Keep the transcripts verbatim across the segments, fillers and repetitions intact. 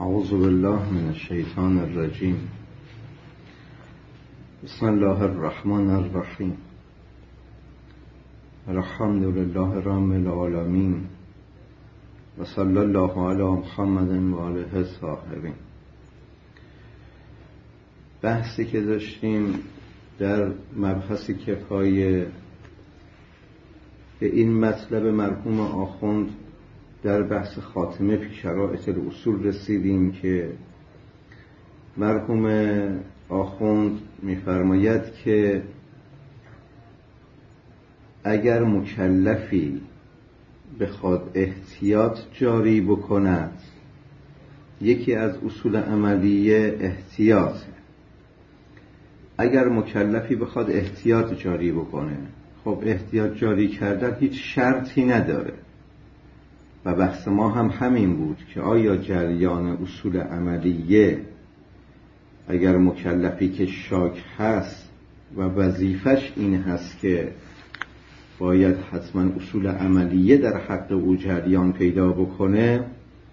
اعوذ بالله من الشیطان الرجیم. بسم الله الرحمن الرحیم. الحمد لله رب العالمین و صلی الله علی محمد و آله الطاهرین. بحثی که داشتیم در مبحث کفایه به این مطلب مرحوم آخوند در بحث خاتمه فی شرائط الاصول رسیدیم که مرحوم آخوند می‌فرماید که اگر مکلفی بخواد احتیاط جاری بکند، یکی از اصول عملیه احتیاط. اگر مکلفی بخواد احتیاط جاری بکنه، خب احتیاط جاری کردن هیچ شرطی نداره و بحث ما هم همین بود که آیا جریان اصول عملیه اگر مکلفی که شاک هست و وظیفش این هست که باید حتما اصول عملیه در حق او جریان پیدا بکنه،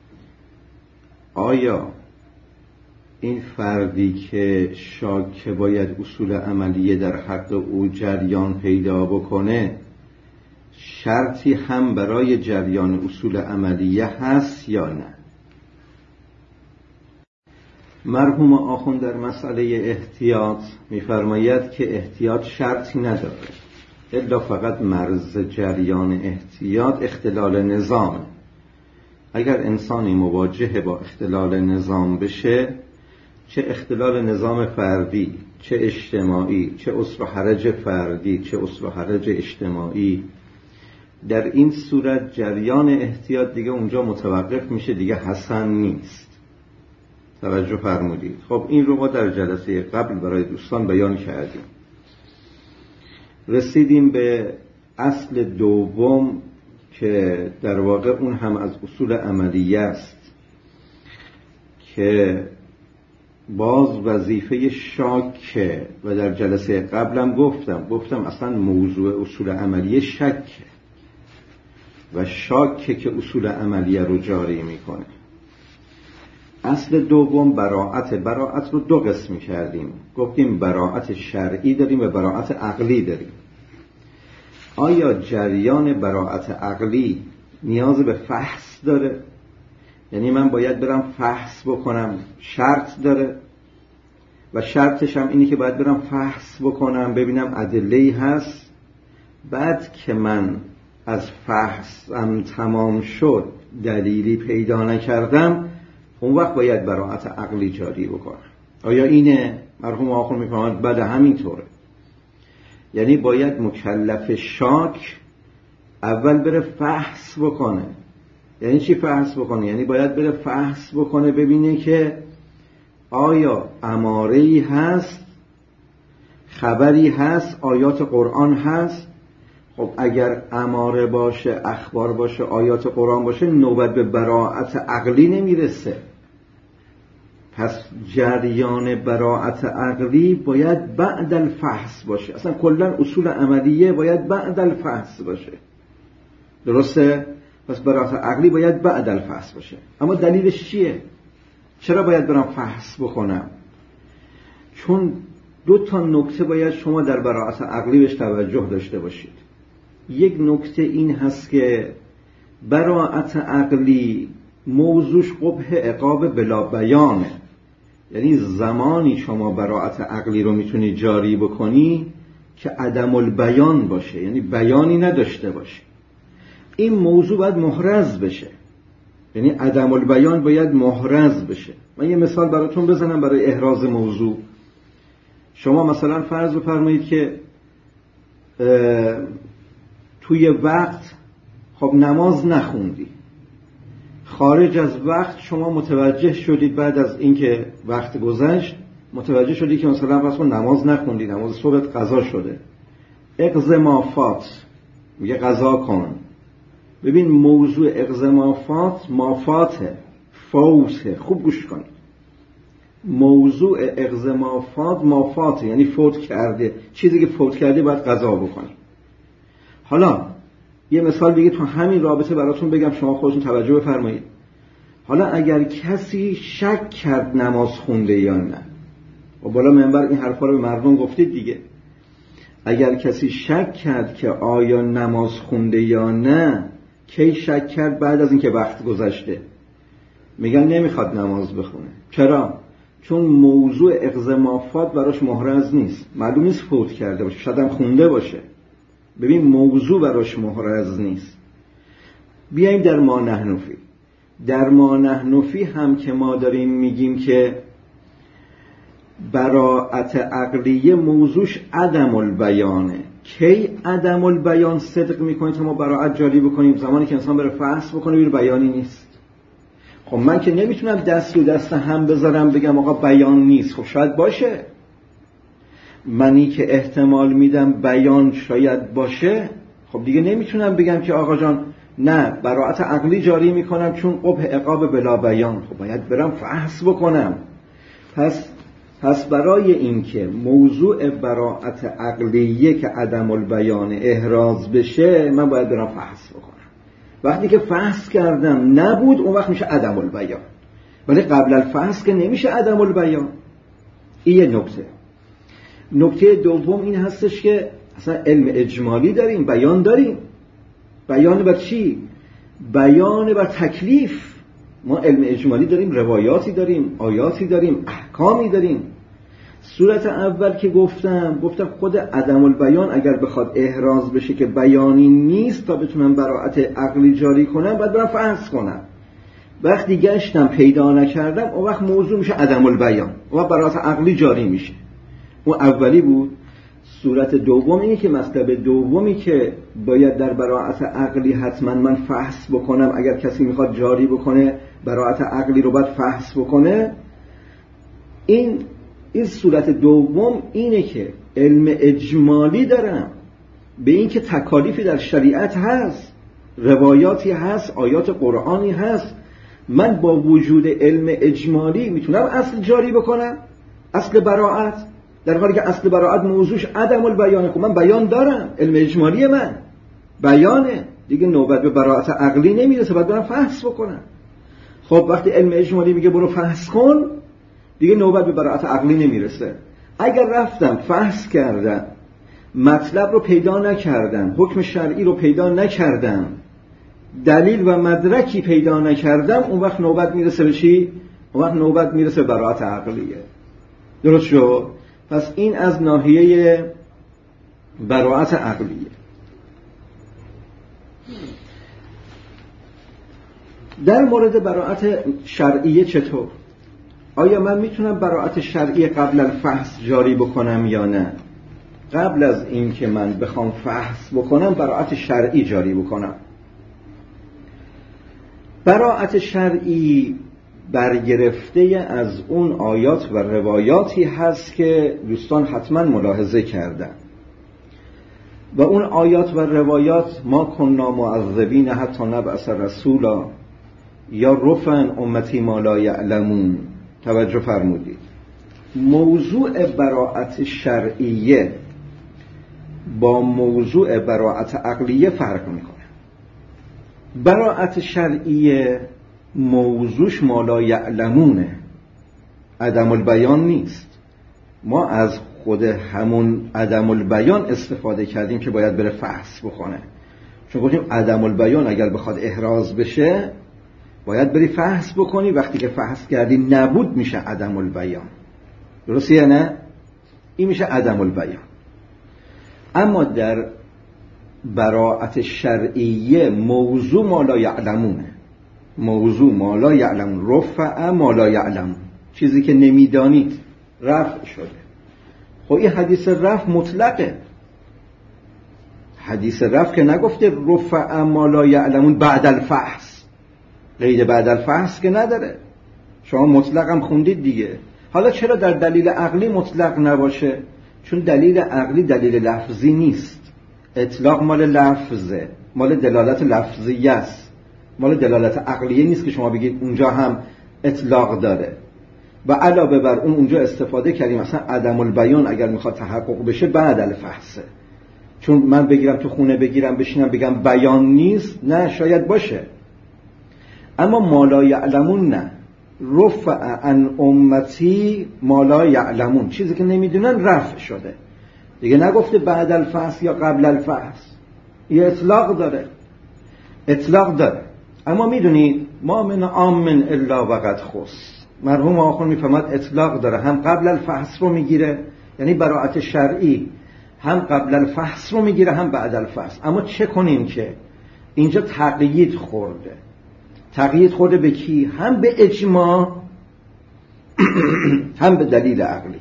آیا این فردی که شاک باید اصول عملیه در حق او جریان پیدا بکنه شرطی هم برای جریان اصول عملیه هست یا نه؟ مرحوم آخوند در مسئله احتیاط می‌فرماید که احتیاط شرطی نداره، الا فقط مرز جریان احتیاط اختلال نظام. اگر انسانی مواجه با اختلال نظام بشه، چه اختلال نظام فردی، چه اجتماعی، چه اسر و حرج فردی، چه اسر و حرج اجتماعی، در این صورت جریان احتیاط دیگه اونجا متوقف میشه، دیگه حسن نیست. توجه فرمودید. خب این رو ما در جلسه قبل برای دوستان بیان کردیم. رسیدیم به اصل دوم که در واقع اون هم از اصول عملیه است که باز وظیفه شاکه و در جلسه قبلم گفتم گفتم اصلا موضوع اصول عملیه شکه و شاکه که اصول عملیه رو جاری میکنه. اصل دوم براعت. براعت رو دو قسم کردیم، گفتیم براعت شرعی داریم و براعت عقلی داریم. آیا جریان براعت عقلی نیاز به فحص داره؟ یعنی من باید برم فحص بکنم، شرط داره و شرطش هم اینی که باید برم فحص بکنم ببینم ادله‌ای هست، بعد که من از فحصم تمام شد دلیلی پیدا نکردم، اون وقت باید براعت عقلی جاری بکنم. آیا اینه؟ مرحوم آخوند میفرماید بله همینطوره. یعنی باید مکلف شاک اول بره فحص بکنه. یعنی چی فحص بکنه؟ یعنی باید بره فحص بکنه ببینه که آیا اماره‌ای هست، خبری هست، آیات قرآن هست. خب اگر اماره باشه، اخبار باشه، آیات قرآن باشه، نوبت به براعت عقلی نمیرسه. پس جریان براعت عقلی باید بعد الفحص باشه. اصلا کلا اصول عملیه باید بعد الفحص باشه. درسته؟ پس براعت عقلی باید بعد الفحص باشه. اما دلیلش چیه؟ چرا باید برم فحص بکنم؟ چون دو تا نکته باید شما در براعت عقلی بهش توجه داشته باشید. یک نکته این هست که براعت عقلی موضوعش قبح عقاب بلا بیانه. یعنی زمانی شما براعت عقلی رو میتونی جاری بکنی که عدم البیان باشه، یعنی بیانی نداشته باشه. این موضوع باید محرز بشه، یعنی عدم البیان باید محرز بشه. من یه مثال براتون بزنم برای احراز موضوع. شما مثلا فرض بفرمایید که توی وقت خب نماز نخوندی، خارج از وقت شما متوجه شدید، بعد از اینکه وقت گذشت متوجه شدید که مثلا فرض کن نماز نخوندی، نماز صبح قضا شده، اقض ما فات، میگه قضا کن. ببین موضوع اقض ما فات ما فاته، فوته. خوب گوش کنید. موضوع اقض ما فات ما فاته، یعنی فوت کرده. چیزی که فوت کرده باید قضا بکنی. حالا یه مثال دیگه تو همین رابطه براتون بگم، شما خودتون توجه بفرمایید. حالا اگر کسی شک کرد نماز خونده یا نه، و بالا منبر این حرفا رو به مردم گفتید دیگه، اگر کسی شک کرد که آیا نماز خونده یا نه، کی شک کرد؟ بعد از اینکه وقت گذشته. میگن نمیخواد نماز بخونه. چرا؟ چون موضوع اقزمافات براش محرز نیست، معلوم نیست فوت کرده باشه، شاید هم خونده باشه. ببین موضوع براش محرز نیست. بیاییم در ما نحنفی. در ما نحنفی هم که ما داریم میگیم که براءت عقلیه موضوعش عدم البیانه. کی عدم البیان صدق میکنه تا ما براءت جاری بکنیم؟ زمانی که انسان بره فحص بکنه بیر بیانی نیست. خب من که نمیتونم دست و دست هم بذارم بگم آقا بیان نیست. خب شاید باشه، منی که احتمال میدم بیان شاید باشه، خب دیگه نمیتونم بگم که آقا جان نه براءت عقلی جاری میکنم چون قبح عقاب بلا بیان. خب باید برم فحص بکنم. پس پس برای اینکه موضوع براءت عقلیه که عدم البیان احراز بشه، من باید برم فحص بکنم. وقتی که فحص کردم نبود، اون وقت میشه عدم البیان. ولی قبل الفحص که نمیشه عدم البیان. این یه نکته. نکته دوم این هستش که اصلا علم اجمالی داریم، بیان داریم. بیان بر چی؟ بیان بر تکلیف. ما علم اجمالی داریم، روایاتی داریم، آیاتی داریم، احکامی داریم. صورت اول که گفتم گفتم خود عدم البیان اگر بخواد احراز بشه که بیانی نیست تا بتونم براءت عقلی جاری کنم، باید برم فحص کنم. وقتی گشتم پیدا نکردم، اون وقت موضوع میشه عدم البیان، اون وقت براءت عقلی جاری میشه. اون اولی بود. صورت دوم اینه که مطلب دومی که باید در براءت عقلی حتما من فحص بکنم، اگر کسی میخواد جاری بکنه براءت عقلی رو باید فحص بکنه. این این صورت دوم اینه که علم اجمالی دارم به این که تکالیفی در شریعت هست، روایاتی هست، آیات قرآنی هست. من با وجود علم اجمالی میتونم اصل جاری بکنم، اصل براءت، در حالی که اصل براءت موضوعش عدم البیانه. خب من بیان دارم، علم اجمالی من بیانه دیگه، نوبت به براءت عقلی نمیرسه، باید برم فحص بکنم. خب وقتی علم اجمالی میگه برو فحص کن، دیگه نوبت به براءت عقلی نمیرسه. اگر رفتم فحص کردم، مطلب رو پیدا نکردم، حکم شرعی رو پیدا نکردم، دلیل و مدرکی پیدا نکردم، اون وقت نوبت میرسه به چی؟ اون وقت نوبت میرسه به براءت عقلیه. درست شد؟ پس این از ناحیه براءت عقلیه. در مورد براءت شرعیه چطور؟ آیا من میتونم براءت شرعی قبل الفحص جاری بکنم یا نه؟ قبل از این که من بخوام فحص بکنم براءت شرعی جاری بکنم. براءت شرعی برگرفته از اون آیات و روایاتی هست که دوستان حتما ملاحظه کردن. و اون آیات و روایات ما کنا معذبین حتی نبعث رسولا یا رفعن امتی ما لا یعلمون. توجه فرمودید. موضوع براءت شرعیه با موضوع براءت عقلیه فرق میکنه. براءت شرعیه موضوعش ما لا یعلمونه، عدم البیان نیست. ما از خود همون عدم البیان استفاده کردیم که باید بره فحص بکنه. چون گفتیم عدم البیان اگر بخواد احراز بشه باید بری فحص بکنی، وقتی که فحص کردی نبود میشه عدم البیان. درسته یا نه؟ این میشه عدم البیان. اما در براءت شرعیه موضوع ما لا یعلمونه، موضوع ما لا یعلمون، رفع ما لا یعلمون، چیزی که نمیدانید رفع شده. خب این حدیث رفع مطلقه. حدیث رفع که نگفته رفع ما لا یعلمون بعد الفحص، قید بعد الفحص که نداره. شما مطلق هم خوندید دیگه. حالا چرا در دلیل عقلی مطلق نباشه؟ چون دلیل عقلی دلیل لفظی نیست. اطلاق مال لفظه، مال دلالت لفظیه است، مال دلالت عقلیه نیست که شما بگید اونجا هم اطلاق داره. و علاوه بر اون اونجا استفاده کردیم مثلا عدم البیان اگر میخواد تحقق بشه بعد الفحصه. چون من بگیرم تو خونه بگیرم بشینم بگم بیان نیست، نه شاید باشه. اما ما لا یعلمون نه، رفع عن امتی ما لا یعلمون، چیزی که نمیدونن رفع شده دیگه. نگفته بعد الفحص یا قبل الفحص، یه اطلاق داره، اطلاق داره. اما میدونید ما من عام الا وقد خص، مرحوم آخوند میفهمد اطلاق داره، هم قبل الفحص رو میگیره یعنی براءت شرعی، هم قبل الفحص رو میگیره هم بعد الفحص. اما چه کنیم که اینجا تقیید خورده. تقیید خورده به کی؟ هم به اجماع هم به دلیل عقلی.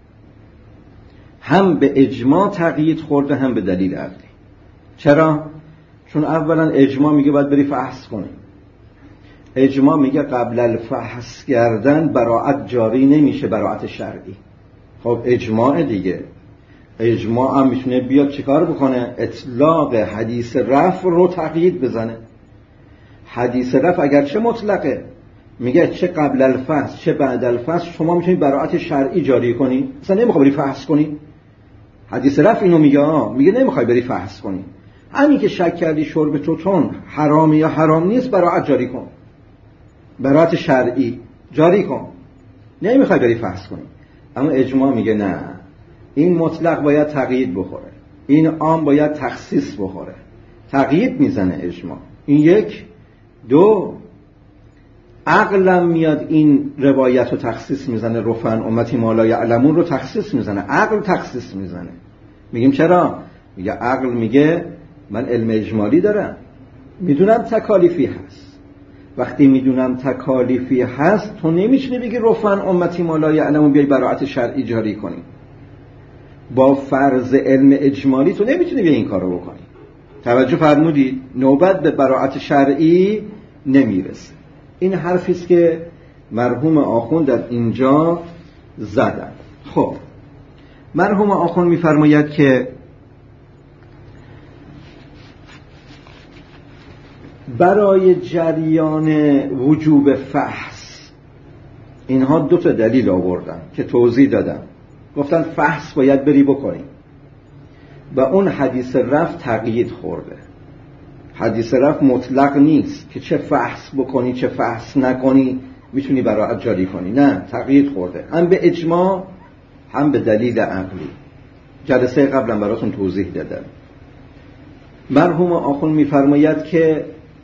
هم به اجماع تقیید خورده هم به دلیل عقلی. چرا؟ چون اولا اجماع میگه باید بری فحص کنی. اجماع میگه قبل الفحص کردن براءت جاری نمیشه، براءت شرعی. خب اجماع دیگه، اجماع هم میتونه بیاد چیکار بکنه؟ اطلاق حدیث رفع رو تقیید بزنه. حدیث رفع اگرچه مطلقه، میگه چه قبل الفحص چه بعد الفحص شما میتونید براءت شرعی جاری کنی، مثلا نمیخوای بری فحص کنی. حدیث رفع اینو میگه، میگه نمیخوای بری فحص کنی، همین که شک کردی شرب توتون حرامی یا حرام نیست، براءت جاری کن، براءت شرعی جاری کن، نمیخوای بری فحص کنی. اما اجماع میگه نه، این مطلق باید تقیید بخوره، این عام باید تخصیص بخوره. تقیید میزنه اجماع. این یک. دو، عقلم میاد این روایت رو تخصیص میزنه، رفعن امتی ما لا یعلمون رو تخصیص میزنه، عقل تخصیص میزنه. میگیم چرا؟ میگه عقل میگه من علم اجمالی دارم، میدونم تکالیفی هست. وقتی میدونم تکالیفی هست تو نمیتونی بگی رفعن امتی ما لا یعلمون بیای براءت شرعی جاری کنی. با فرض علم اجمالی تو نمیتونی بیای این کارو بکنی. توجه فرمودید؟ نوبت به براءت شرعی نمیرسه. این حرفی است که مرحوم آخوند در اینجا زدن. خب مرحوم آخوند میفرماید که برای جریان وجوب فحص اینها دو تا دلیل آوردن که توضیح دادم. گفتن فحص باید بری بکنی و اون حدیث رفع تقیید خورده. حدیث رفع مطلق نیست که چه فحص بکنی چه فحص نکنی میتونی براءت جاری کنی، نه، تقیید خورده، هم به اجماع هم به دلیل عقلی. جلسه قبلا براتون توضیح دادم. مرحوم آخوند میفرماید که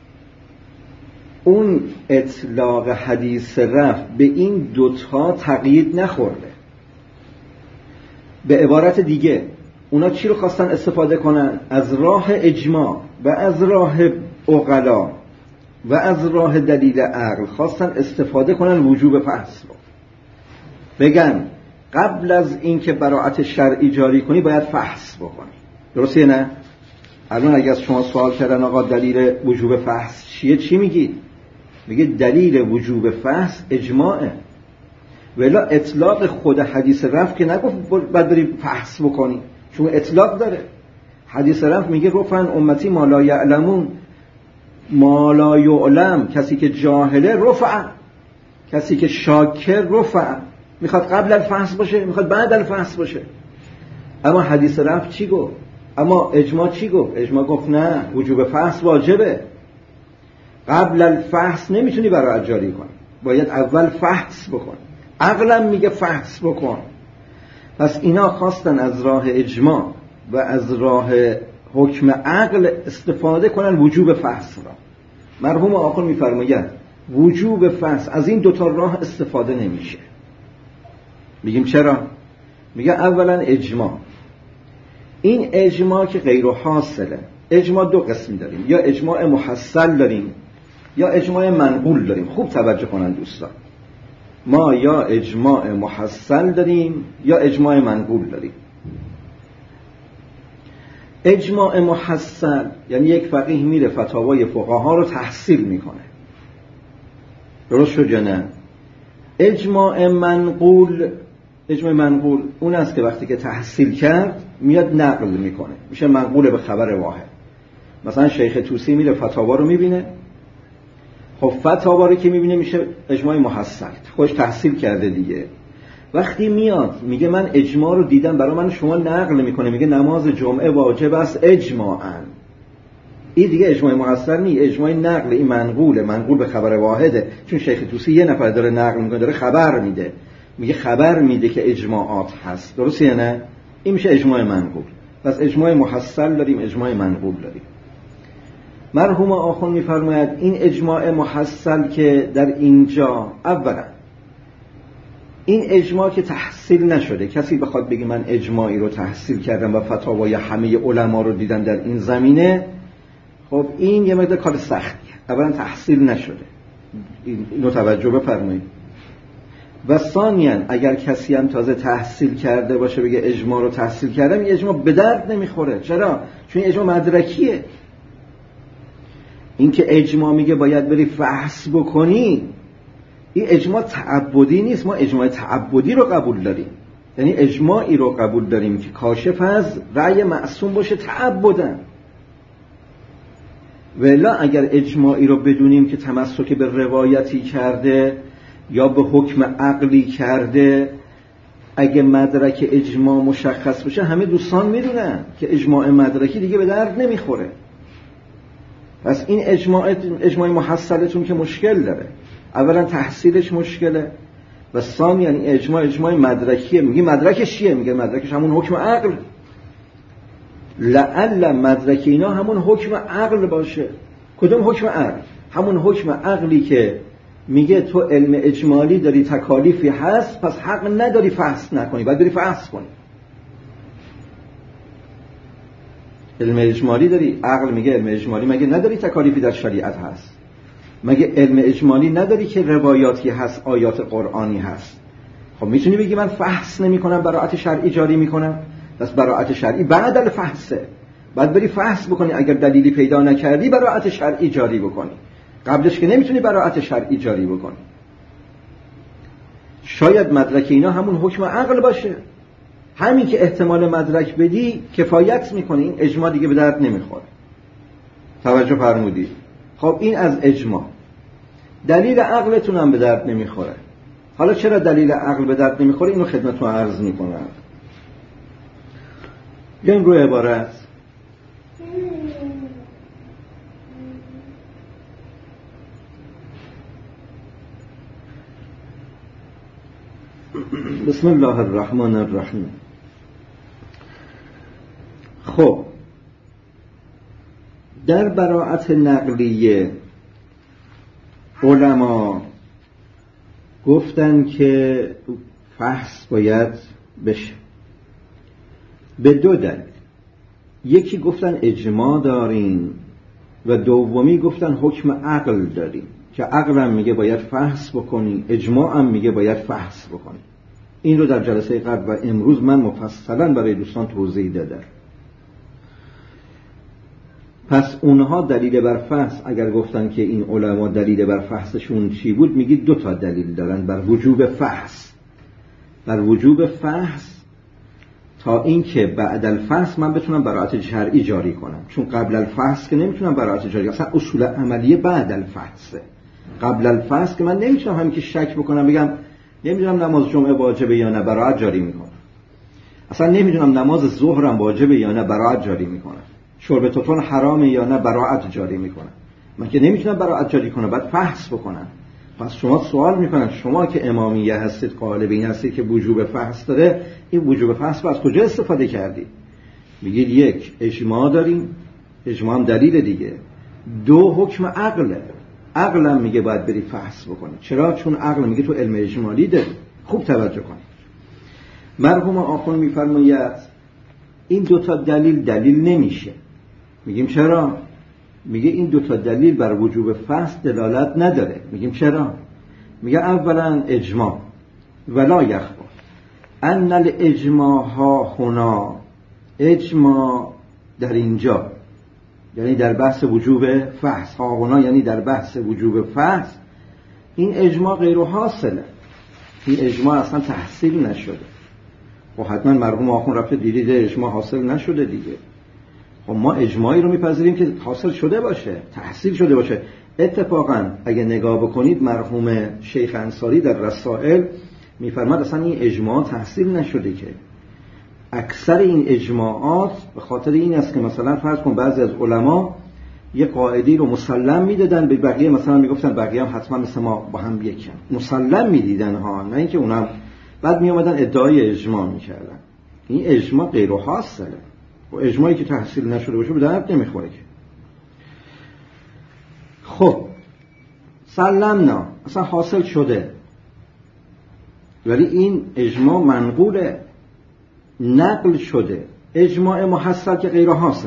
اون اطلاق حدیث رفع به این دوتا تقیید نخورده. به عبارت دیگه اونا چی رو خواستن استفاده کنن؟ از راه اجماع و از راه عقلا و از راه دلیل عقل خواستن استفاده کنن وجوب فحص رو. بگن قبل از اینکه براءت شرعی جاری کنی باید فحص بکنی. درسته نه؟ الان اگه از شما سوال کردن آقا دلیل وجوب فحص چیه، چی میگید؟ میگه دلیل وجوب فحص اجماعه. ولی اطلاق خود حدیث رفع که نگفت باید بری فحص بکنی، چون اطلاق داره. حدیث رفع میگه رفعن امتی ما لا یعلمون، ما لا یعلم، کسی که جاهله رفع، کسی که شاکر رفع. میخواد قبل الفحص باشه، میخواد بعد الفحص باشه. اما حدیث رفع چی گفت؟ اما اجماع چی گفت؟ اجماع گفت نه، وجوب فحص واجبه، قبل الفحص نمیتونی براءت جاری کنی، باید اول فحص بکن. عقلم میگه فحص بکن. پس اینا خواستن از راه اجماع و از راه حکم عقل استفاده کنن وجوب فحص را. مرحوم آخوند میفرماید وجوب فحص از این دوتا راه استفاده نمیشه. میگیم چرا؟ میگه اولا اجماع. این اجماع که غیر حاصله. اجماع دو قسم داریم، یا اجماع محصل داریم یا اجماع منقول داریم. خوب توجه کنن دوستان، ما یا اجماع محصل داریم یا اجماع منقول داریم. اجماع محصل یعنی یک فقیه میره فتاوای فقها رو تحصیل میکنه، درست شد یا نه؟ اجماع منقول، اجماع منقول اون است که وقتی که تحصیل کرد میاد نقل میکنه، میشه منقول به خبر واحد. مثلا شیخ طوسی میره فتاوا رو میبینه، خب فتاوا رو که میبینه میشه اجماع محصل، خودش تحصیل کرده دیگه. وقتی میاد میگه من اجماع رو دیدم، برای من شما نقل میکنه، میگه نماز جمعه واجب است اجماعاً. این دیگه اجماع محصل نیست، اجماع نقل، این منقوله، منقول به خبر واحده. چون شیخ طوسی یه نفر داره نقل میکنه، داره خبر میده، میگه خبر میده که اجماعات هست، درسته یا نه؟ این میشه اجماع منقول. پس اجماع محصل داریم، اجماع منقول داریم. مرحوم آخوند میفرماید این اجماع محصل که در اینجا، اولا این اجماع که تحصیل نشده، کسی بخواد بگه من اجماعی رو تحصیل کردم و فتاوای همه علما رو دیدم در این زمینه، خب این یه مقدار کار سختیه. اولا تحصیل نشده، اینو توجه بفرمایید. و ثانیاً اگر کسی هم تازه تحصیل کرده باشه بگه اجماع رو تحصیل کردم، این اجماع به درد نمیخوره. چرا؟ چون این اجماع مدرکیه. این که اجماع میگه باید بری فحص بکنی، این اجماع تعبدی نیست. ما اجماع تعبدی رو قبول داریم، یعنی اجماعی رو قبول داریم که کاشف از رأی معصوم باشه تعبداً. ولی اگر اجماعی رو بدونیم که تمسک به روایتی کرده یا به حکم عقلی کرده، اگه مدرک اجماع مشخص بشه همه دوستان میدونن که اجماع مدرکی دیگه به درد نمیخوره. پس این اجماع اجماع محصلتون که مشکل داره، اولا تحصیلش مشکله و ثانیاً این اجماع اجماع مدرکیه. میگه مدرکش چیه؟ میگه مدرکش همون حکم عقل. لعل مدرک اینا همون حکم عقل باشه. کدوم حکم عقل؟ همون حکم عقلی که میگه تو علم اجمالی داری تکالیفی هست، پس حق نداری فحص نکنی، باید بری فحص کنی. علم اجمالی داری، عقل میگه علم اجمالی مگه نداری تکالیفی در شریعت هست؟ مگه علم اجمالی نداری که روایاتی هست، آیات قرآنی هست؟ خب میتونی بگی من فحص نمی کنم، براءت شرعی جاری میکنم. پس براءت شرعی بعد الفحصه، بعد بری فحص بکنی. اگر دلیلی پیدا نکردی براءت شرعی جاری بکنی، قبلش که نمیتونی براءت شرعی جاری بکنی. شاید مدرک اینا همون حکم عقل باشه، همین که احتمال مدرک بدی کفایت میکنه، این اجماع دیگه به درد نمیخوره. توجه فرمودید؟ خب این از اجماع. دلیل عقلتون هم به درد نمیخوره. حالا چرا دلیل عقل به درد نمیخوره؟ اینو خدمتتون عرض میکنم. بیایم روی عبارت. بسم الله الرحمن الرحیم. خب در براءت نقلیه علما گفتن که فحص باید بشه به دو دلیل. یکی گفتن اجماع دارین و دومی گفتن حکم عقل دارین که عقل هم میگه باید فحص بکنی، اجماع هم میگه باید فحص بکنی. این رو در جلسه قبل و امروز من مفصلا برای دوستان توضیح دادم. پس اونها دلیل بر فحص اگر گفتن که این علما دلیل بر فحصشون چی بود، میگید دو تا دلیل دارن بر وجوب فحص. بر وجوب فحص تا این که بعد الفحص من بتونم براءت شرعی جاری کنم، چون قبل الفحص که نمیتونم براءت جاری کنم. اصلا اصول عملیه بعد الفحصه. قبل الفحص که من نمیتونم همین که شک بکنم بگم نمیدونم نماز جمعه واجبه یا نه براءت جاری میکنم. اصلا نمیدونم نماز ظهرم واجبه یا نه براءت جاری میکنم. شرب توتون حرامه یا نه براءت جاری میکنم. من که نمیتونم براءت جاری کنم، بعد فحص بکنم. پس شما سوال میکنن شما که امامیه هستید، قائل به این هستید که وجوب فحص داره، این وجوب فحص رو از کجا استفاده کردید؟ میگید یک اجماع داریم، اجماع هم دلیل دیگه. دو حکم عقله، عقل هم میگه باید بری فحص بکنی. چرا؟ چون عقل میگه تو علم اجمالی داری. خوب توجه کنید. مرحوم آخوند میفرماید این دوتا دلیل دلیل نمیشه. میگیم چرا؟ میگه این دوتا دلیل بر وجوب فحص دلالت نداره. میگیم چرا؟ میگه اولا اجماع ولا یخفی ان الاجماع ها هنا، اجماع در اینجا یعنی در بحث وجوب فحص، ها هنا یعنی در بحث وجوب فحص، این اجماع غیر حاصله، این اجماع اصلا تحصیل نشده. و حتما مرحوم آخوند رفته دیدید اجماع حاصل نشده دیگه. خب ما اجماعی رو میپذیریم که حاصل شده باشه، تحصیل شده باشه. اتفاقا اگه نگاه بکنید مرحوم شیخ انصاری در رسائل میفرماد اصلا این اجماع تحصیل نشده، که اکثر این اجماعات به خاطر این است که مثلا فرض کن بعضی از علما یه قاعده رو مسلم میدادن به بقیه، مثلا میگفتن بقیه هم حتما مثل ما با هم یکن، مسلم میدیدن ها، نه اینکه اونم بعد میومدن ادعای اجماع میکردن. این اجماع غیر حاصله و اجماعی که تحصیل نشده باشه به درد نمیخوره که. خب سلمنا اصلا حاصل شده، ولی این اجماع منقوله، نقل شده. اجماع محصل که غیر حاصله.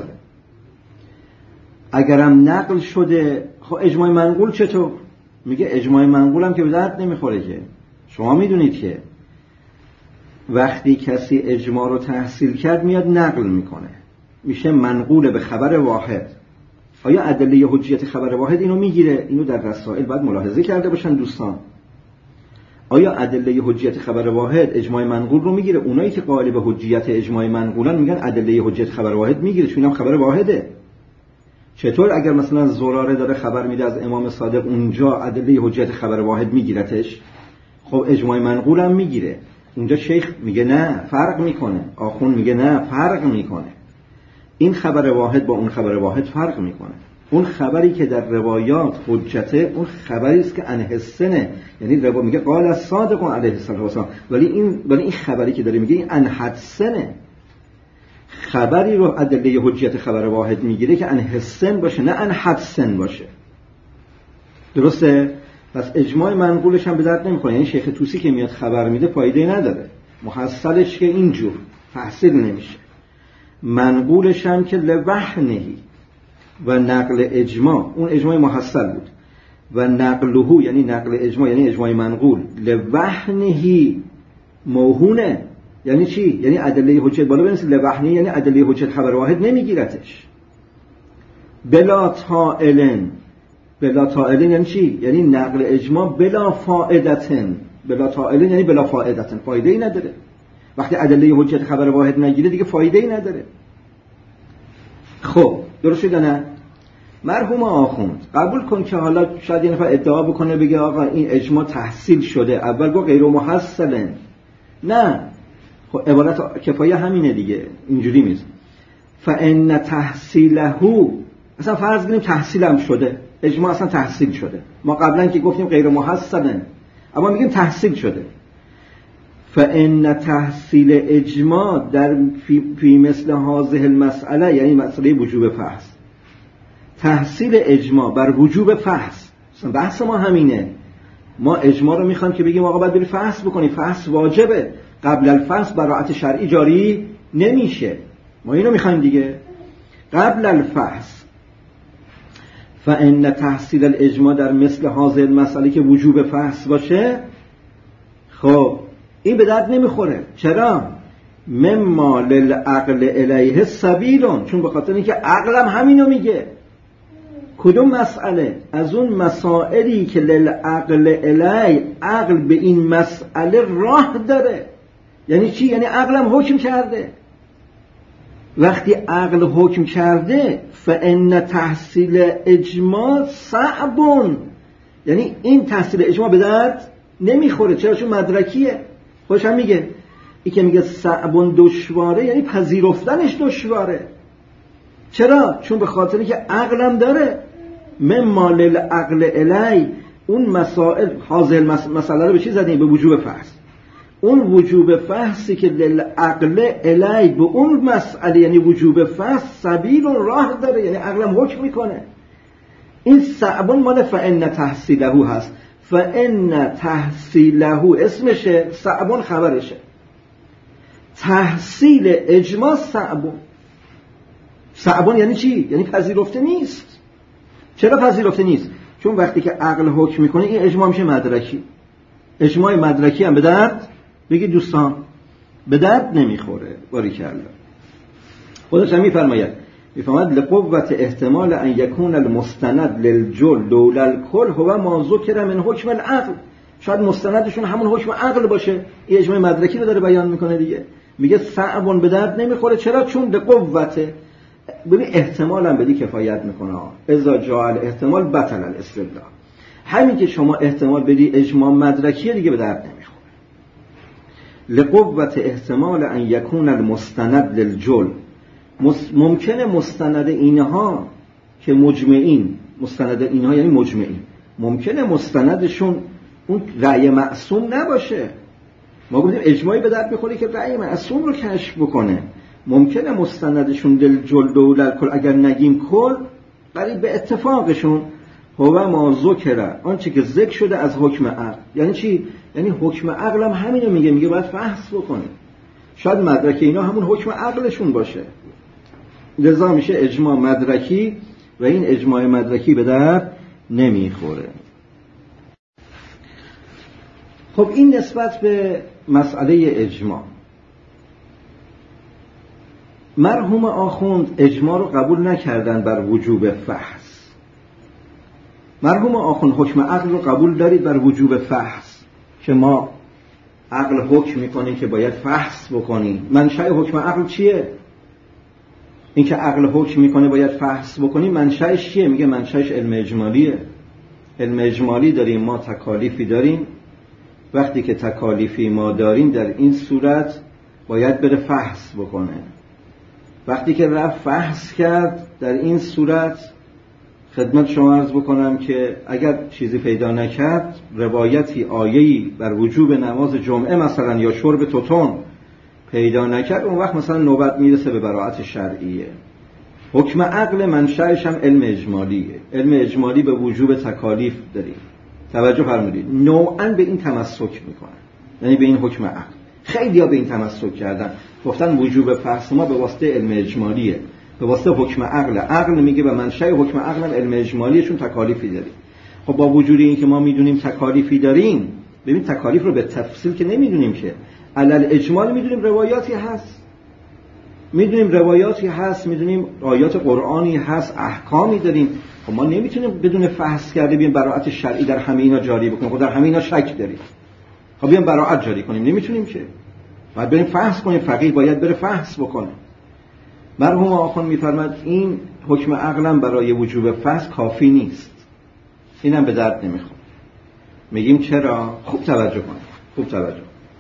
اگرم نقل شده، خب اجماع منقول چطور؟ میگه اجماع منقول هم که به درد نمیخوره که. شما میدونید که وقتی کسی اجماع رو تحصیل کرد میاد نقل میکنه، میشه منقول به خبر واحد. آیا ادله حجیت خبر واحد اینو میگیره؟ اینو در رسائل باید ملاحظه کرده باشن دوستان. آیا ادله حجیت خبر واحد اجماع منقول رو میگیره؟ اونایی که قائل به حجیت اجماع منقولن میگن ادله حجیت خبر واحد میگیره، چون هم خبر واحده. چطور اگر مثلا زراره داره خبر میده از امام صادق، اونجا ادله حجیت خبر واحد میگیرتش؟ خب اجماع منقول هم میگیره. اونجا شیخ میگه نه فرق میکنه، آخون میگه نه فرق میکنه. این خبر واحد با اون خبر واحد فرق میکنه. اون خبری که در روایات حجته، اون خبری است که انحسنه، یعنی روا میگه قال الصادق علیه السلام، ولی این ولی این خبری که داره میگه این انحسنه. خبری رو ادله حجیت خبر واحد میگیره که انحسن باشه، نه انحسن باشه. درسته؟ پس اجماع منقولش هم به درد نمیخوره. یعنی شیخ طوسی که میاد خبر میده فایده نداره، محصلش که اینجور تحصیل نمیشه. منقولش هم که لوحنهی و نقل اجماع، اون اجماع محصل بود، و نقلهو یعنی نقل اجماع یعنی اجماع منقول، لوحنهی موهونه. یعنی چی؟ یعنی ادله حجت بالا بنویسید لوحنهی، یعنی ادله حجت خبر واحد نمیگیرتش. بلا طائلن، بلا طائلن یعنی چی؟ یعنی نقل اجماع بلا فائدتن. بلا طائلن یعنی بلا فائدتن، فایده ای نداره. وقتی ادله حجت خبر واحد نگیره دیگه فایده ای نداره. خب درست شده نه؟ مرحوم آخوند قبول کن که حالا شاید یه نفر ادعا بکنه بگه آقا این اجماع تحصیل شده، اول گفت غیر محصلن. نه، خب عبارت کفایه همینه دیگه، اینجوری میز فان تحصیله، اصلا فرض کنیم تحصیل هم شده، اجماع اصلا تحصیل شده. ما قبلا که گفتیم غیر محصلن، اما میگیم تحصیل شده. فان تحصیل اجماع در فی, فی مثل هذه المسئله، یعنی مسئله وجوب فحص، تحصیل اجماع بر وجوب فحص. مثلا بحث ما همینه، ما اجماع رو میخوایم که بگیم آقا باید بری فحص بکنی، فحص واجبه، قبل الفحص براءت شرعی جاری نمیشه. ما اینو میخوایم دیگه، قبل الفحص. فان تحصیل الاجماع در مثل هذه المسئله که وجوب فحص باشه، خب این به درد نمیخوره. چرا؟ مما للعقل الیه سبیلون، چون به خاطر اینکه عقلم همینو میگه. کدوم مسئله؟ از اون مسائلی که للعقل الی، عقل به این مسئله راه داره. یعنی چی؟ یعنی عقلم حکم کرده. وقتی عقل حکم کرده فان تحصیل اجماع صعبون، یعنی این تحصیل اجماع به درد نمیخوره. چرا؟ چون مدرکیه. خودش هم میگه، این که میگه صعبون دشواره یعنی پذیرفتنش دشواره. چرا؟ چون به خاطری که عقلم داره. مما للعقل الی، اون مسائل حاضر مسئله رو به چی زدیم؟ به وجوب فحص. اون وجوب فحصی که للعقل الی به اون مسئله یعنی وجوب فحص سبیل راه داره، یعنی عقلم حکم میکنه. این صعبون مال فان تحصیله هست. فان تحصیله اسمشه، صعبون خبرشه. تحصیل اجماع صعبون. صعبون یعنی چی؟ یعنی پذیرفته نیست. چرا پذیرفته نیست؟ چون وقتی که عقل حکم میکنه این اجماع میشه مدرکی. اجماع مدرکی هم به درد، بگید دوستان، به درد نمیخوره. باریکلا. خودش هم میفرماید، میفرماید لقوت احتمال ان یکون المستند للجل لولا الکل هو ما ذکر من حکم العقل. شاید مستندشون همون حکم عقل باشه. این اجماع مدرکی رو داره بیان میکنه دیگه. میگه صعبون به درد نمیخوره. چرا؟ چون لقوت، ببین احتمال هم بدی کفایت میکنه. اذا جاء الاحتمال بطل الاستدلال. همین که شما احتمال بدی اجماع مدرکیه دیگه به درد نمیخوره. لقوت احتمال ان یکون المستند للجل، ممکنه مستند اینها که مجمعین، مستند اینها یعنی مجمعین، ممکنه مستندشون اون رأی معصوم نباشه. ما گفتیم اجماعی به درد میخوره که رأی معصوم رو کشف بکنه. ممکنه مستندشون دل جلد و للکل، اگر نگیم کل، ولی به اتفاقشون هو ما ذکر، آنچه که ذکر شده از حکم عقل. یعنی چی؟ یعنی حکم عقل هم همینو میگه، میگه باید فحص بکنیم. شاید مدرک اینا همون حکم عقلشون باشه، لذا میشه اجماع مدرکی و این اجماع مدرکی به درد نمیخوره. خب این نسبت به مسئله اجماع. مرحوم آخوند اجماع رو قبول نکردن بر وجوب فحص. مرحوم آخوند حکم عقل رو قبول دارید بر وجوب فحص، که ما عقل حکم میکنه که باید فحص بکنیم. منشأ حکم عقل چیه؟ این که عقل حکم میکنه باید فحص بکنیم، منشأش چیه؟ میگه منشأش علم اجمالیه. علم اجمالی داریم، ما تکالیفی داریم. وقتی که تکالیفی ما داریم در این صورت باید بره فحص بکنه. وقتی که رفت فحص کرد در این صورت خدمت شما عرض بکنم که اگر چیزی پیدا نکرد، روایتی آیه‌ای بر وجوب نماز جمعه مثلا یا شرب توتون پیدا نکرد، اون وقت مثلا نوبت میرسه به براءت شرعیه. حکم عقل منشأش هم علم اجمالیه. علم اجمالی به وجوب تکالیف داریم. توجه فرمودید، نوعاً به این تمسک میکنن، یعنی به این حکم عقل. خیلی ها به این تمسک کردن، گفتن وجوب فحص ما به واسطه علم اجمالیه، به واسطه حکم عقل. عقل میگه به منشأ حکم عقل هم علم اجمالیشون تکالیفی داریم. خب با وجود این که ما میدونیم تکالیفی داریم، ببین تکالیف رو به تفصیل که نمیدونیم، که علل اجمال میدونیم روایاتی هست، میدونیم روایاتی هست، میدونیم آیات قرآنی هست، احکامی داریم. خب ما نمیتونیم بدون فحص کرده بیایم براءت شرعی در همه اینا جاری بکنیم. خب در همه اینا شک داریم، خب بیایم براءت جاری کنیم، نمیتونیم که. باید بریم فحص کنیم، فقیه باید بره فحص بکنه. مرحوم آخوند میفرماد این حکم عقلم برای وجوب فحص کافی نیست، اینم به درد نمیخوره. میگیم چرا؟ خوب توجه کنید، خوب توجه.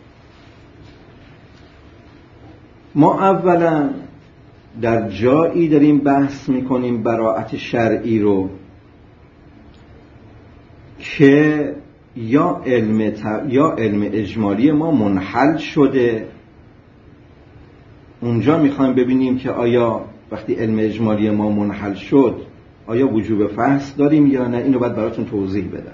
ما اولا در جایی داریم بحث میکنیم براءت شرعی رو که یا علم ت... یا علم اجمالی ما منحل شده. اونجا میخوایم ببینیم که آیا وقتی علم اجمالی ما منحل شد آیا وجوب فحص داریم یا نه. اینو باید براتون توضیح بدم.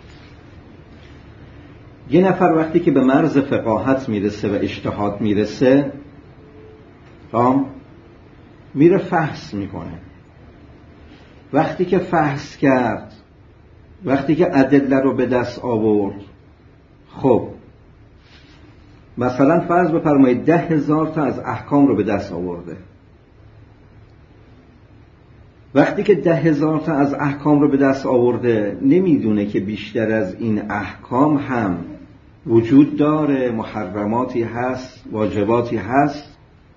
یه نفر وقتی که به مرز فقاهت میرسه و اجتهاد میرسه، تمام، میره فحص میکنه. وقتی که فحص کرد، وقتی که ادله رو به دست آورد، خب مثلا فرض بفرمایید ده هزار تا از احکام رو به دست آورده. وقتی که ده هزار تا از احکام رو به دست آورده، نمیدونه که بیشتر از این احکام هم وجود داره، محرماتی هست، واجباتی هست.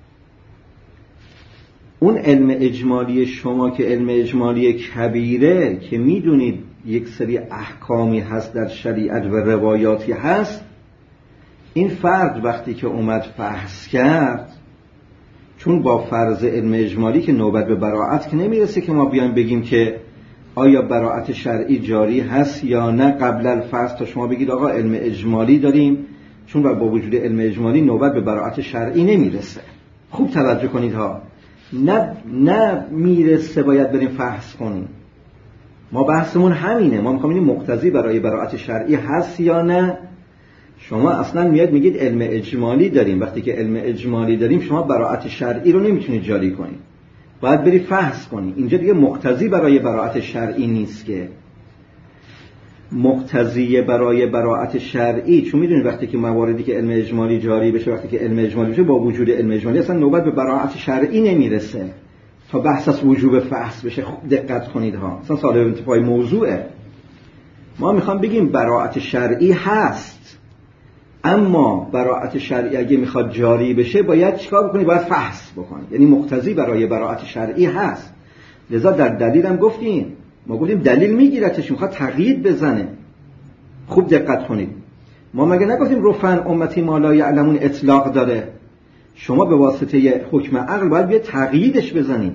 اون علم اجمالی شما که علم اجمالی کبیره، که میدونید یک سری احکامی هست در شریعت و روایاتی هست، این فرد وقتی که اومد فحص کرد، چون با فرض علم اجمالی که نوبت به براءت که نمیرسه که ما بیایم بگیم که آیا براءت شرعی جاری هست یا نه قبل الفحص، تا شما بگید آقا علم اجمالی داریم، چون با وجود علم اجمالی نوبت به براءت شرعی نمیرسه. خوب توجه کنید ها، نه نه میرسه باید بریم فحص کنیم. ما بحثمون همینه، ما میخوایم این مقتضی برای براءت شرعی هست یا نه. شما اصلا میاد میگید علم اجمالی داریم، وقتی که علم اجمالی داریم شما براءت شرعی رو نمیتونید جاری کنید، باید بری فحص کنید. اینجا دیگه مقتضی برای براءت شرعی نیست، که مقتضی برای براءت شرعی، چون میدونید وقتی که مواردی که علم اجمالی جاری بشه، وقتی که علم اجمالی بشه، با وجود علم اجمالی اصلا نوبت به براءت شرعی نمیرسه تا بحث از وجوب فحص بشه. خوب دقت کنید ها، اصلا صالح انتفاعی موضوعه. ما میخوام بگیم براءت شرعی هست، اما براءت شرعی اگه میخواد جاری بشه باید چیکار بکنی؟ باید فحص بکنی. یعنی مقتضی برای براءت شرعی هست. لذا در دلیل هم گفتیم، ما گفتیم دلیل میگیرتش، میخواد تقیید بزنه. خوب دقت کنید، ما مگه نگفتیم رفعن امتی ما لا یعلمون اطلاق داره؟ شما به واسطه حکم عقل باید بیاد تقییدش بزنید.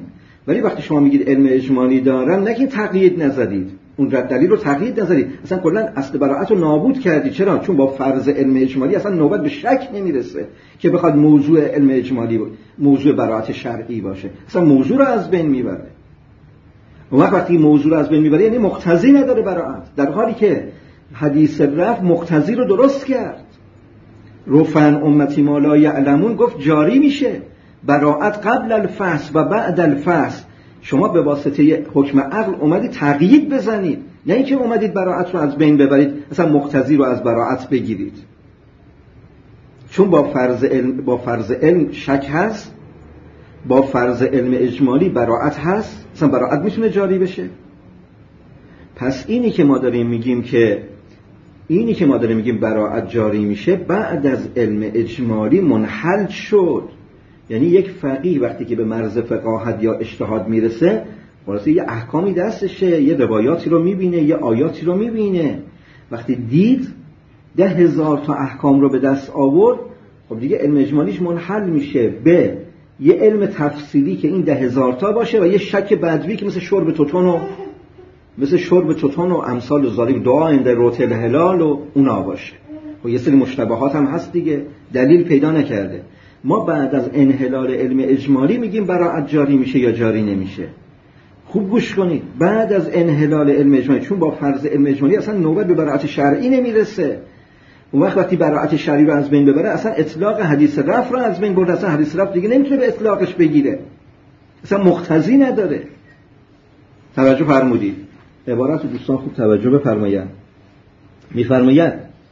ولی وقتی شما میگید علم اجمالی دارم، نه که تقیید نزدید، اون دلیل رو تقیید نزدید، اصلا کلا اصل براءت رو نابود کردید. چرا؟ چون با فرض علم اجمالی اصلا نوبت به شک نمیرسه که بخواد موضوع علم اجمالی موضوع براءت شرعی باشه، اصلا موضوع رو از بین میبره. اون وقت وقتی موضوع رو از بین میبره یعنی مقتضی نداره براءت، در حالی که حدیث رفع مقتضی رو درست کرد. رفعن امتی ما لا یعلمون گفت جاری میشه براءت قبل الفصل و بعد الفصل. شما به واسطه حکم عقل اومدید تقیید بزنید، نه اینکه اومدید براءت رو از بین ببرید، اصلا مقتضی رو از براءت بگیرید. چون با فرض علم با فرض علم شک هست، با فرض علم اجمالی براءت هست، اصلا براءت میتونه جاری بشه. پس اینی که ما داریم میگیم که اینی که ما داریم میگیم براءت جاری میشه بعد از علم اجمالی منحل شد. یعنی یک فقیه وقتی که به مرز فقاهت یا اجتهاد میرسه، واسه یه احکامی دستشه، یه روایاتی رو میبینه، یه آیاتی رو میبینه، وقتی دید ده هزار تا احکام رو به دست آورد، خب دیگه علم اجمالیش منحل میشه به یه علم تفصیلی که این ده هزار تا باشه و یه شک بدوی که مثل شرب توتون و مثل شرب توتون و امثال ذالک دعا عند روت الهلال و اونا باشه. و یه سری مشتبهات هم هست دیگه، دلیل پیدا نکرده. ما بعد از انحلال علم اجمالی میگیم براءت جاری میشه یا جاری نمیشه. خوب گوش کنید، بعد از انحلال علم اجمالی، چون با فرض علم اجمالی اصلا نوبت به براءت شرعی نمیرسه. اون وقت وقتی براءت شرعی رو از بین ببره، اصلا اطلاق حدیث رفع رو از بین برد، اصلا حدیث رفع دیگه نمیتونه به اطلاقش بگیره، اصلا مقتضی نداره. توجه فرمودید؟ عبارت دوستان خوب توجه بفرمایید. میفرماید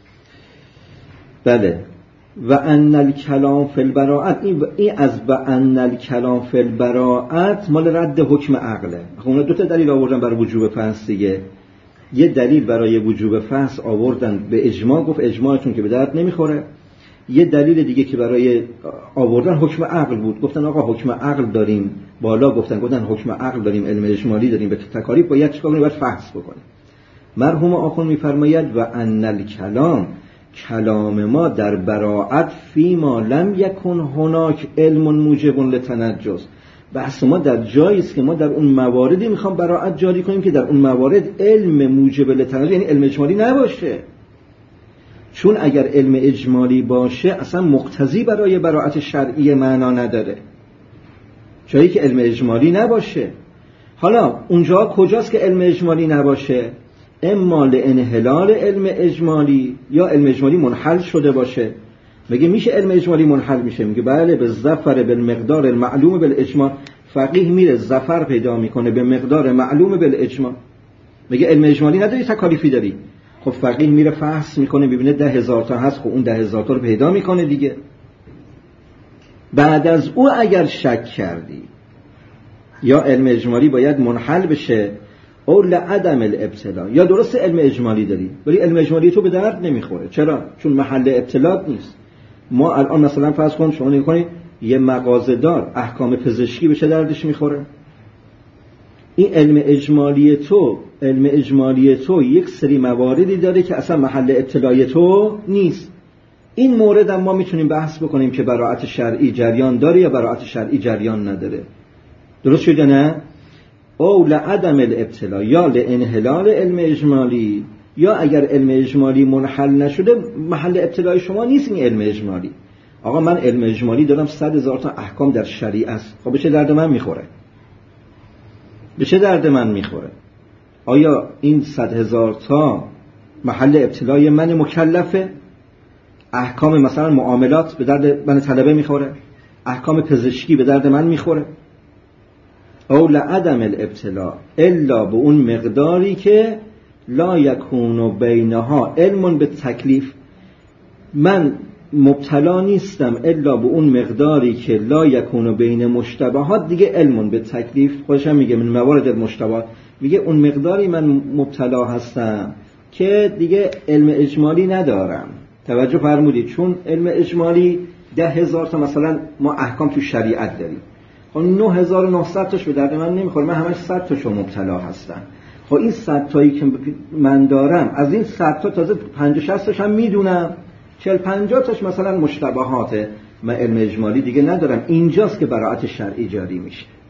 بله و ان الکلام فی البراءت، این, این از و ان الکلام فی البراءت مال رد حکم عقله. اون دو تا دلیل آوردن برای وجوب فحص دیگه. یه دلیل برای وجوب فحص آوردن به اجماع، گفت اجماعتون که به درد نمیخوره. یه دلیل دیگه که برای آوردن حکم عقل بود، گفتن آقا حکم عقل داریم بالا، گفتن گفتن حکم عقل داریم، علم اجمالی داریم، به تکالیف باید چیکار کنیم؟ باید فحص بکنیم. مرحوم آخوند میفرماید و ان الکلام، کلام ما در براءت فی ما لم یکن هناک علم موجب لتنجس. بحث ما در جایی است که ما در اون مواردی میخوام براءت جاری کنیم که در اون موارد علم موجب لتنجس، یعنی علم اجمالی نباشه. چون اگر علم اجمالی باشه اصلا مقتضی برای براءت شرعی معنا نداره، جایی که علم اجمالی نباشه. حالا اونجا کجاست که علم اجمالی نباشه؟ اما لانحلال علم اجمالی، یا علم اجمالی منحل شده باشه. میگه میشه علم اجمالی منحل میشه؟ میگه بله، به ظفر بالمقدار المعلوم بالاجماع. فقیه میره ظفر پیدا میکنه به مقدار معلوم بالاجماع. میگه علم اجمالی نداری، تکالیفی داری. خب فقیه میره فحص میکنه، ببینه ده هزار تا هست، خب اون ده هزار تا رو پیدا میکنه دیگه. بعد از او اگر شک کردی یا علم اجمالی باید منحل بشه او لعدم الابتلا، یا درست علم اجمالی داری ولی علم اجمالی تو به درد نمیخوره. چرا؟ چون محل ابتلا نیست. ما الان مثلا فرض کن شما نگاه کنید یه مغازه‌دار احکام پزشکی به چه دردش میخوره؟ این علم اجمالی تو علم اجمالی تو یک سری مواردی داره که اصلا محل اطلاع تو نیست. این مورد هم ما میتونیم بحث بکنیم که براءت شرعی جریان داره یا براءت شرعی جریان نداره. درست شده نه؟ او لعدم الابتلا، یا لانحلال علم اجمالی، یا اگر علم اجمالی منحل نشده محل ابتلای شما نیست این علم اجمالی. آقا من علم اجمالی دارم صد هزار تا احکام در شریعه است، خب به چه درد من میخوره؟ به چه درد من میخوره؟ آیا این صد هزار تا محل ابتلای من مکلفه؟ احکام مثلا معاملات به درد من طلبه میخوره؟ احکام پزشکی به درد من میخوره؟ او لعدم الابتلا، الا به اون مقداری که لا یکون بینها علم به تکلیف. من مبتلا نیستم الا به اون مقداری که لا یکون بین مشتبهات، دیگه علم به تکلیف خودشم میگه من موارد المشتبهات، میگه اون مقداری من مبتلا هستم که دیگه علم اجمالی ندارم. توجه فرمودید؟ چون علم اجمالی ده هزار تا مثلا ما احکام تو شریعت داریم، خب نه هزار و نهصد تاش به درد من نمیخوره، من همش صد تاشو مبتلا هستم. خب این صد تایی که من دارم، از این صد تا تازه پنجاه شصت تاش هم میدونم، چهل پنجاه تاش مثلا مشتبهاته، من علم اجمالی دیگه ندارم. اینجاست که براءت شرعی جاری میشه.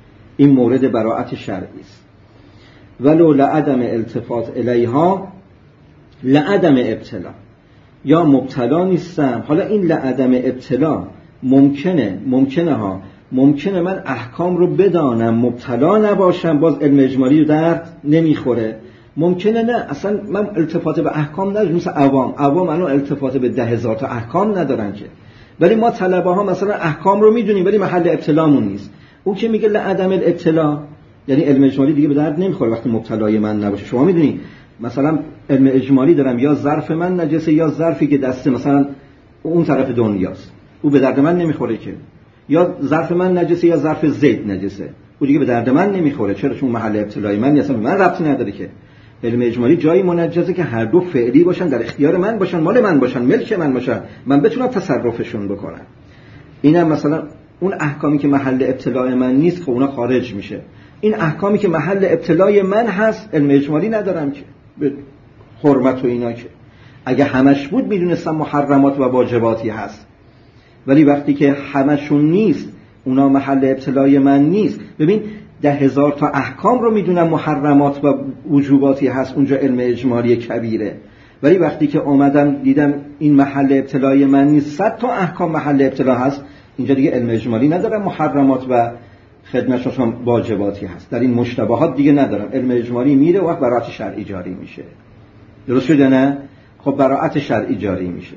این مورد براءت شرعی است. ولو لعدم التفات الیها لعدم ابتلا، یا مبتلا نیستم. حالا این لعدم ابتلا ممکنه ممکنه ها ممکنه من احکام رو بدانم مبتلا نباشم، باز علم اجمالی درد نمیخوره. ممکنه نه اصلا من التفات به احکام ندارم، مثل عوام عوام الان التفات به ده هزار تا احکام ندارن که، ولی ما طلبه ها مثلا احکام رو میدونیم ولی محل ابتلامون نیست. اون که میگه لعدم الابتلا یعنی علم اجمالی دیگه به درد نمیخوره وقتی مبتلای من نباشه. شما میدونی مثلا علم اجمالی دارم یا ظرف من نجسه یا ظرفی که دسته مثلا اون طرف دنیاست، او به درد من نمیخوره که، یا ظرف من نجسه یا ظرف زید نجسه، او دیگه به درد من نمیخوره. چرا؟ چون محل ابتلای من اصلا به من ربطی نداره که. علم اجمالی جایی منجزه که هر دو فعلی باشن، در اختیار من باشن، مال من باشن، ملک من باشن، من بتونم تصرفشون بکنم. اینم مثلا اون احکامی که محل ابتلای من نیست خب اونا خارج میشه. این احکامی که محل ابتلای من هست علم اجمالی ندارم که به حرمت و اینا، که اگه همش بود میدونستم محرمات و واجباتی هست، ولی وقتی که همشون نیست اونا محل ابتلای من نیست. ببین ده هزار تا احکام رو میدونم محرمات و وجوباتی هست، اونجا علم اجمالی کبیره، ولی وقتی که اومدم دیدم این محل ابتلای من نیست، صد تا احکام محل ابتلا هست، اینجا دیگه علم اجمالی ندارم، محرمات و خدمتشون واجباتی هست، در این مشتبهات دیگه ندارم. علم اجمالی میره و وقت براءت شرعی جاری میشه. درست شده نه؟ خب براءت شرعی جاری میشه.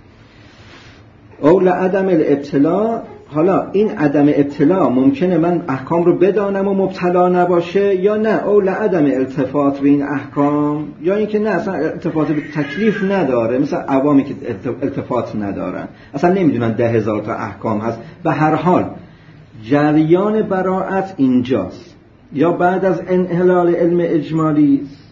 او لعدم الابتلا، حالا این عدم ابتلا ممکنه من احکام رو بدانم و مبتلا نباشه یا نه. او لعدم التفات به این احکام، یا اینکه نه اصلا التفات به تکلیف نداره، مثل عوامی که التفات ندارن اصلا نمیدونن ده هزار تا احکام هست. به هر حال جریان براءت اینجاست، یا بعد از انحلال علم اجمالی است.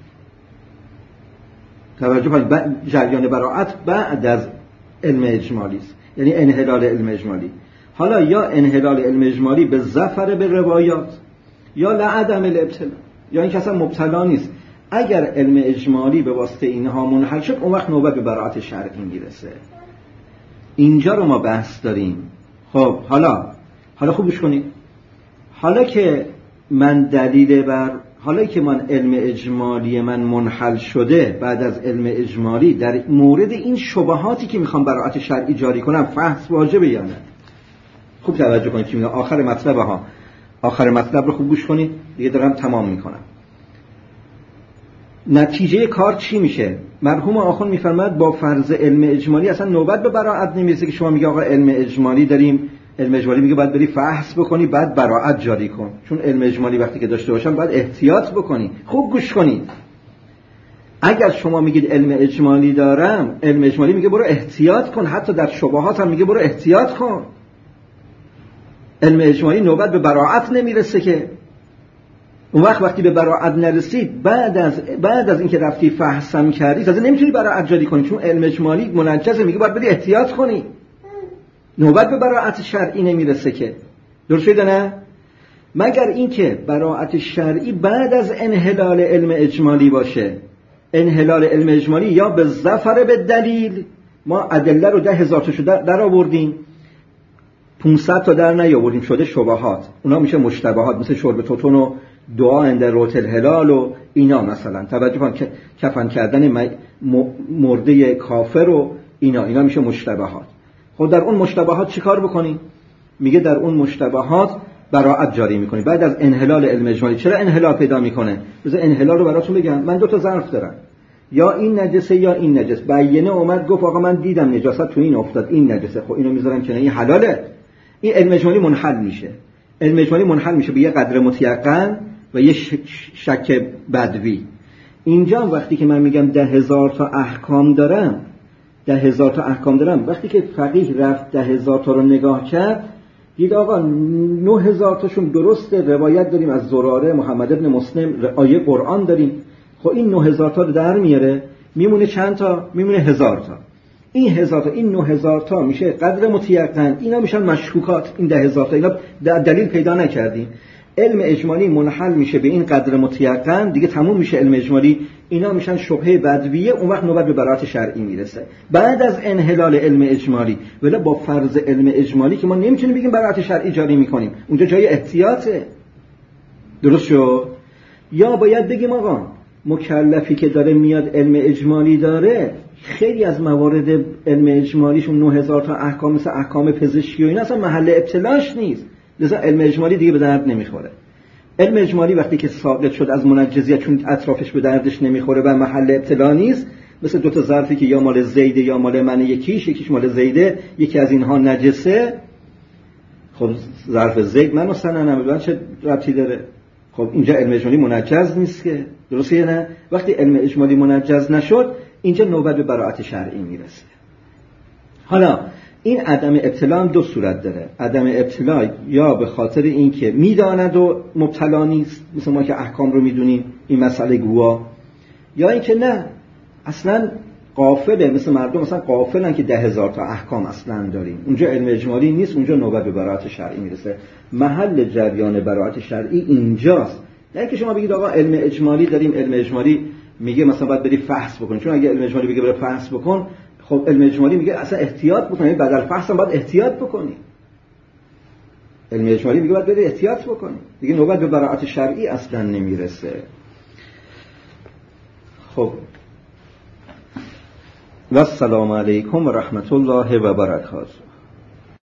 توجه کنید، جریان براءت بعد از علم اجمالی است، یعنی انحلال علم اجمالی. حالا یا انحلال علم اجمالی به ظفر به روایات، یا لعدم الابتلا، یا این که اصلا مبتلا نیست. اگر علم اجمالی به واسطه اینها منحل شد اون وقت نوبت به براءت شرعی میرسه. اینجا رو ما بحث داریم. خب حالا حالا خوب گوش کنید. حالا که من دلیل بر حالا که من علم اجمالی من منحل شده، بعد از علم اجمالی در مورد این شبهاتی که میخوام براءت شرعی جاری کنم فحص واجبه یا نه. خوب توجه کنید که آخر مطلب ها آخر مطلب رو خوب گوش کنید، دیگه دارم تمام میکنم. نتیجه کار چی میشه؟ مرحوم آخوند میفرماد با فرض علم اجمالی اصلا نوبت به براءت نمیرسه که شما میگه آقا علم اجمالی داریم، علم اجمالی میگه باید بری فحص بکنی بعد براءت جاری کن، چون علم اجمالی وقتی که داشته باشم باید احتیاط بکنی. خوب گوش کنید، اگر شما میگید علم اجمالی دارم، علم اجمالی میگه برو احتیاط کن، حتی در شبهات هم میگه برو احتیاط کن. علم اجمالی نوبت به براءت نمیرسه که. اون وقت وقتی به براءت نرسید، بعد از بعد از اینکه رفتی فحصم کردی تازه نمیتونی براءت جاری کنی، چون علم اجمالی منجزه، میگه باید بری احتیاط کنی. نوبت به براءت شرعی نمیرسه که. درست شده نه؟ مگر اینکه براءت شرعی بعد از انحلال علم اجمالی باشه. انحلال علم اجمالی یا به ظفر به دلیل، ما ادله رو ده هزار تا شده در آوردیم، پانصد تا در نیاوردیم، شده شبهات، اونا میشه مشتبهات، مثل شرب توتون و دعا عند روت الهلال و اینا. مثلا توجه کن که کفن کردن مرده کافر و اینا اینا میشه مشتبهات. خب در اون مشتبهات چیکار بکنی؟ میگه در اون مشتبهات براءت جاری میکنی بعد از انحلال علم اجمالی. چرا انحلال پیدا میکنه؟ بذار انحلال رو براتون بگم. من دو تا ظرف دارم، یا این نجسه یا این نجس. بیینه اومد گفت آقا من دیدم نجاست تو این افتاد، این نجسه، خب اینو میذارم کنار، این حلاله. این علم اجمالی منحل میشه. علم اجمالی منحل میشه به یه قدر متیقن و یه شک بدوی. اینجا وقتی که من میگم ده هزار تا احکام دارم، ده هزار تا احکام دارم، وقتی که فقیه رفت ده هزار تا رو نگاه کرد، دید آقا نه هزار تاشون درسته، روایت داریم از زراره، محمد ابن مسلم، آیه قرآن داریم. خب این نه هزار تا رو در میاره، میمونه چند تا؟ میمونه هزار تا. این هزار تا، این نه هزار تا میشه قدر متیقن، اینا میشن مشکوکات. این ده هزار تا اینا دلیل پیدا نکردیم. علم اجمالی منحل میشه به این قدر متیقن، دیگه تموم میشه علم اجمالی، اینا میشن شبهه بدویه. اون وقت نوبت به براءت شرعی میرسه بعد از انحلال علم اجمالی. ولی با فرض علم اجمالی که ما نمیتونیم بگیم براءت شرعی جاری میکنیم، اونجا جای احتیاطه. درست شد؟ یا باید بگیم آقا مکلفی که داره میاد علم اجمالی داره، خیلی از موارد علم اجمالیشون نه هزار تا احکام مثل احکام پزشکی و این اصلا محل ابتلاش نیست، لذا علم اجمالی دیگه به درد نمیخوره. علم اجمالی وقتی که ساقط شد از منجزیت، چون اطرافش به دردش نمیخوره و محل ابتلا نیست، مثل دو تا ظرفی که یا مال زیده یا مال من، یکیش یکیش مال زیده، یکی از اینها نجسه، خب ظرف زید من مثلا نمیدونم چه ربطی داره. خب اینجا علم اجمالی منجز نیست که، درسته نه؟ وقتی علم اجمالی منجز نشد اینجا نوبت به براءت شرعی میرسه. حالا این عدم ابتلا هم دو صورت داره. عدم ابتلا یا به خاطر اینکه میداند و مبتلا نیست، مثل ما که احکام رو میدونیم این مسئله گوا، یا اینکه نه اصلا غافله، مثل مردم مثلا غافلن که ده هزار تا احکام اصلا داریم، اونجا علم اجمالی نیست، اونجا نوبت به براءت شرعی میرسه. محل جریان براءت شرعی اینجاست، نه اینکه شما بگید آقا علم اجمالی داریم، علم اجمالی میگه مثلا باید بری فحص بکن، چون اگه علم اجمالی بگه بری فحص بکن، خب علم اجمالی میگه اصلا احتیاط بکنی، بدل فحص هم باید احتیاط بکنی. علم اجمالی میگه باید بری احتیاط بکنی، دیگه نوبت به براءت شرعی اصلا نمیرسه. خب و السلام علیکم و رحمت الله و برکاته.